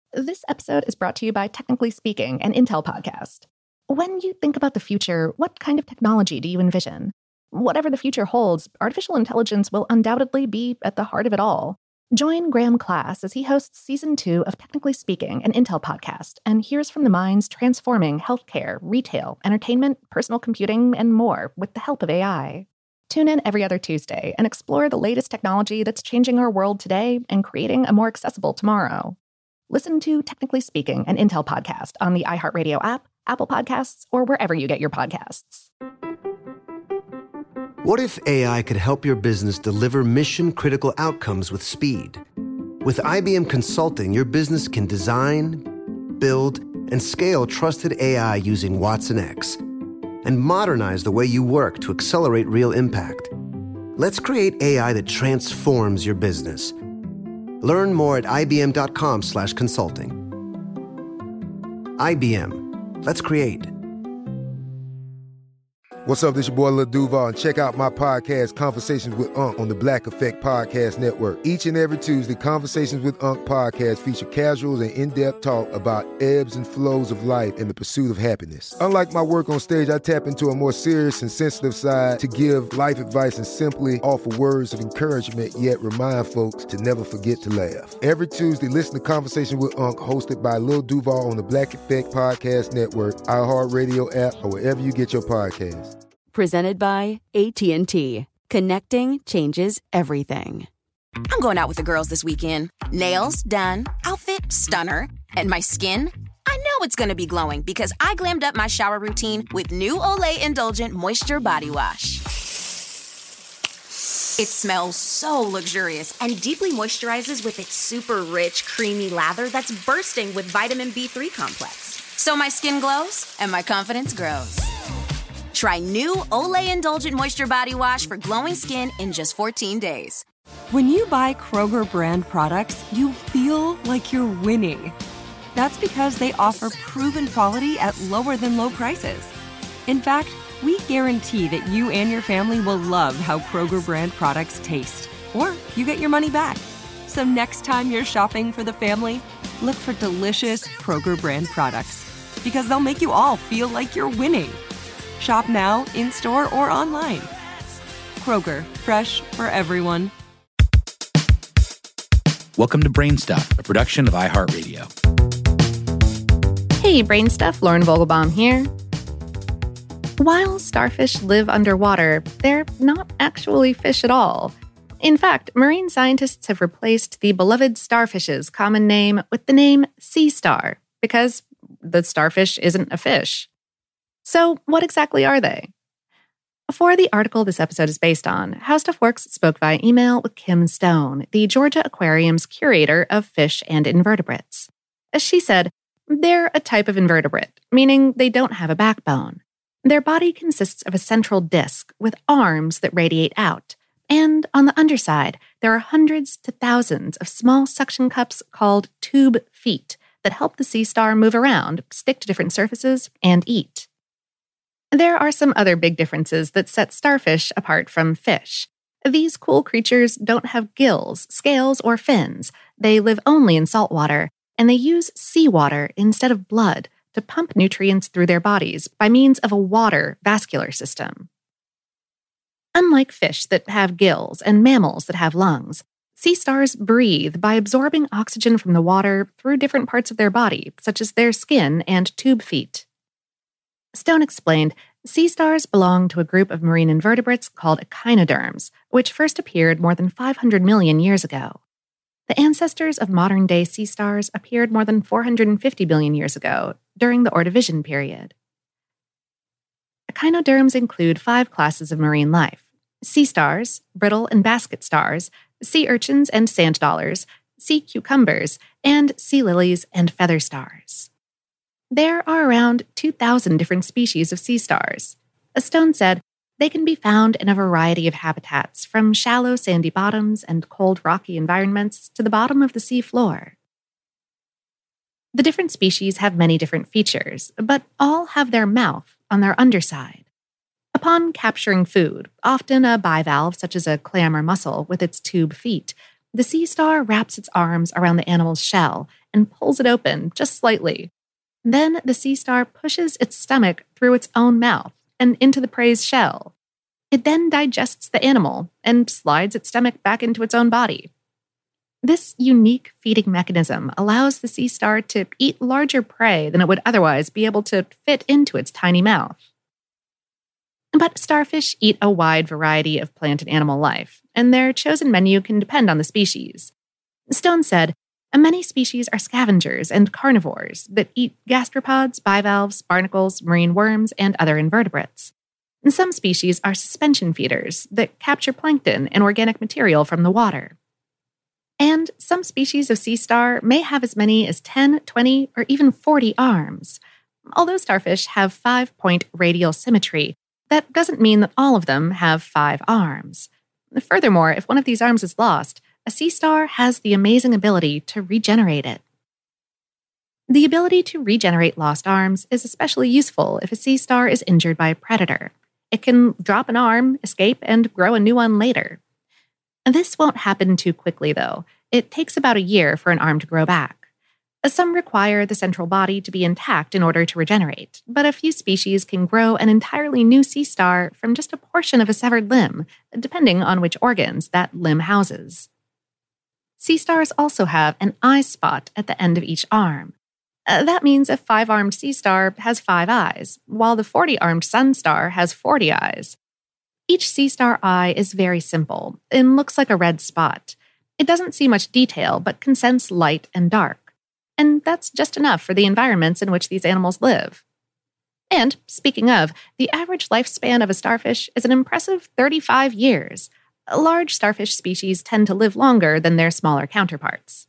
This episode is brought to you by Technically Speaking, an Intel podcast. When you think about the future, what kind of technology do you envision? Whatever the future holds, artificial intelligence will undoubtedly be at the heart of it all. Join Graham Class as he hosts Season 2 of Technically Speaking, an Intel podcast, and hears from the minds transforming healthcare, retail, entertainment, personal computing, and more with the help of AI. Tune in every other Tuesday and explore the latest technology that's changing our world today and creating a more accessible tomorrow. Listen to Technically Speaking, an Intel podcast on the iHeartRadio app, Apple Podcasts, or wherever you get your podcasts. What if AI could help your business deliver mission-critical outcomes with speed? With IBM Consulting, your business can design, build, and scale trusted AI using watsonx, and modernize the way you work to accelerate real impact. Let's create AI that transforms your business. Learn more at ibm.com/consulting. IBM. Let's create. What's up, this your boy Lil Duval, and check out my podcast, Conversations with Unc, on the Black Effect Podcast Network. Each and every Tuesday, Conversations with Unc podcast feature casual and in-depth talk about ebbs and flows of life and the pursuit of happiness. Unlike my work on stage, I tap into a more serious and sensitive side to give life advice and simply offer words of encouragement, yet remind folks to never forget to laugh. Every Tuesday, listen to Conversations with Unc, hosted by Lil Duval on the Black Effect Podcast Network, iHeartRadio app, or wherever you get your podcasts. Presented by AT&T. Connecting changes everything. I'm going out with the girls this weekend. Nails done, outfit stunner, and my skin? I know it's going to be glowing because I glammed up my shower routine with new Olay Indulgent Moisture Body Wash. It smells so luxurious and deeply moisturizes with its super rich, creamy lather that's bursting with vitamin B3 complex. So my skin glows and my confidence grows. Try new Olay Indulgent Moisture Body Wash for glowing skin in just 14 days. When you buy Kroger brand products, you feel like you're winning. That's because they offer proven quality at lower than low prices. In fact, we guarantee that you and your family will love how Kroger brand products taste, or you get your money back. So next time you're shopping for the family, look for delicious Kroger brand products, because they'll make you all feel like you're winning. Shop now, in-store, or online. Kroger, fresh for everyone. Welcome to Brainstuff, a production of iHeartRadio. Hey, Brainstuff, Lauren Vogelbaum here. While starfish live underwater, they're not actually fish at all. In fact, marine scientists have replaced the beloved starfish's common name with the name sea star, because the starfish isn't a fish. So what exactly are they? For the article this episode is based on, How Stuff Works spoke via email with Kim Stone, the Georgia Aquarium's curator of fish and invertebrates. As she said, they're a type of invertebrate, meaning they don't have a backbone. Their body consists of a central disc with arms that radiate out, and on the underside, there are hundreds to thousands of small suction cups called tube feet that help the sea star move around, stick to different surfaces, and eat. There are some other big differences that set starfish apart from fish. These cool creatures don't have gills, scales, or fins. They live only in salt water, and they use seawater instead of blood to pump nutrients through their bodies by means of a water vascular system. Unlike fish that have gills and mammals that have lungs, sea stars breathe by absorbing oxygen from the water through different parts of their body, such as their skin and tube feet. Stone explained, sea stars belong to a group of marine invertebrates called echinoderms, which first appeared more than 500 million years ago. The ancestors of modern-day sea stars appeared more than 450 billion years ago, during the Ordovician period. Echinoderms include 5 classes of marine life: sea stars, brittle and basket stars, sea urchins and sand dollars, sea cucumbers, and sea lilies and feather stars. There are around 2,000 different species of sea stars. As Stone said, they can be found in a variety of habitats, from shallow sandy bottoms and cold rocky environments to the bottom of the sea floor. The different species have many different features, but all have their mouth on their underside. Upon capturing food, often a bivalve such as a clam or mussel with its tube feet, The sea star wraps its arms around the animal's shell and pulls it open just slightly. Then the sea star pushes its stomach through its own mouth and into the prey's shell. It then digests the animal and slides its stomach back into its own body. This unique feeding mechanism allows the sea star to eat larger prey than it would otherwise be able to fit into its tiny mouth. But starfish eat a wide variety of plant and animal life, and their chosen menu can depend on the species. Stone said, many species are scavengers and carnivores that eat gastropods, bivalves, barnacles, marine worms, and other invertebrates. And some species are suspension feeders that capture plankton and organic material from the water. And some species of sea star may have as many as 10, 20, or even 40 arms. Although starfish have 5-point radial symmetry, that doesn't mean that all of them have 5 arms. Furthermore, if one of these arms is lost, a sea star has the amazing ability to regenerate it. The ability to regenerate lost arms is especially useful if a sea star is injured by a predator. It can drop an arm, escape, and grow a new one later. This won't happen too quickly, though. It takes about a year for an arm to grow back. Some require the central body to be intact in order to regenerate, but a few species can grow an entirely new sea star from just a portion of a severed limb, depending on which organs that limb houses. Sea stars also have an eye spot at the end of each arm. That means a 5-armed sea star has 5 eyes, while the 40-armed sun star has 40 eyes. Each sea star eye is very simple and looks like a red spot. It doesn't see much detail, but can sense light and dark. And that's just enough for the environments in which these animals live. And, speaking of, the average lifespan of a starfish is an impressive 35 years. Large starfish species tend to live longer than their smaller counterparts.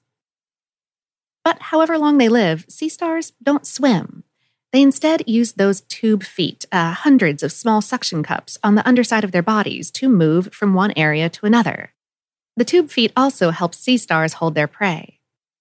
But however long they live, sea stars don't swim. They instead use those tube feet, hundreds of small suction cups on the underside of their bodies to move from one area to another. The tube feet also help sea stars hold their prey.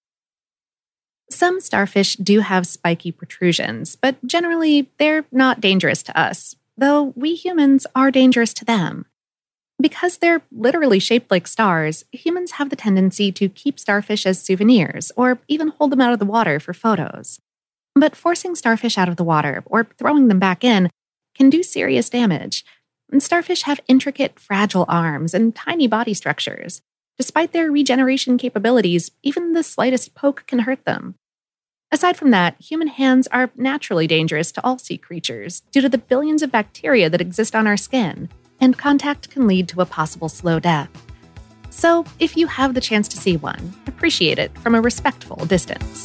Some starfish do have spiky protrusions, but generally they're not dangerous to us, though we humans are dangerous to them. Because they're literally shaped like stars, humans have the tendency to keep starfish as souvenirs or even hold them out of the water for photos. But forcing starfish out of the water or throwing them back in can do serious damage. And starfish have intricate, fragile arms and tiny body structures. Despite their regeneration capabilities, even the slightest poke can hurt them. Aside from that, human hands are naturally dangerous to all sea creatures due to the billions of bacteria that exist on our skin, and contact can lead to a possible slow death. So, if you have the chance to see one, appreciate it from a respectful distance.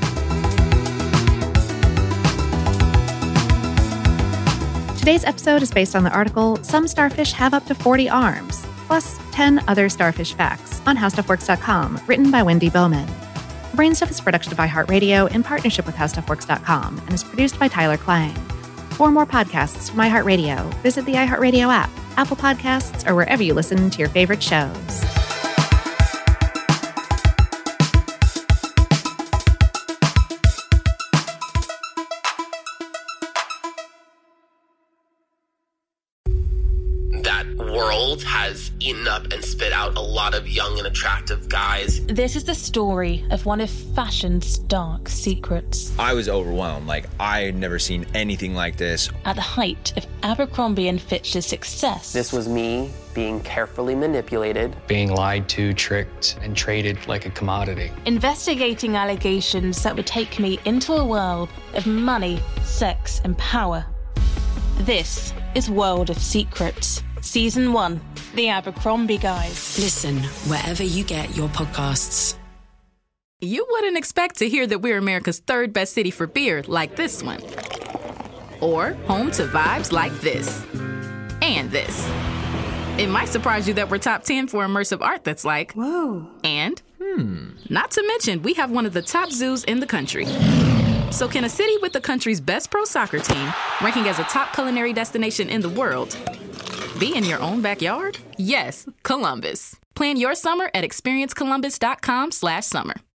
Today's episode is based on the article, Some Starfish Have Up to 40 Arms, plus 10 other starfish facts on HowStuffWorks.com, written by Wendy Bowman. Brainstuff is a production of iHeartRadio in partnership with HowStuffWorks.com and is produced by Tyler Klang. For more podcasts from iHeartRadio, visit the iHeartRadio app, Apple Podcasts, or wherever you listen to your favorite shows. World has eaten up and spit out a lot of young and attractive guys. This is the story of one of fashion's dark secrets. I was overwhelmed. I had never seen anything like this. At the height of Abercrombie & Fitch's success. This was me being carefully manipulated. Being lied to, tricked, and traded like a commodity. Investigating allegations that would take me into a world of money, sex, and power. This is World of Secrets. Season 1, The Abercrombie Guys. Listen wherever you get your podcasts. You wouldn't expect to hear that we're America's 3rd best city for beer like this one. Or home to vibes like this. And this. It might surprise you that we're top 10 for immersive art that's like, whoa. And, not to mention, we have one of the top zoos in the country. So can a city with the country's best pro soccer team, ranking as a top culinary destination in the world, be in your own backyard? Yes, Columbus. Plan your summer at experiencecolumbus.com/summer.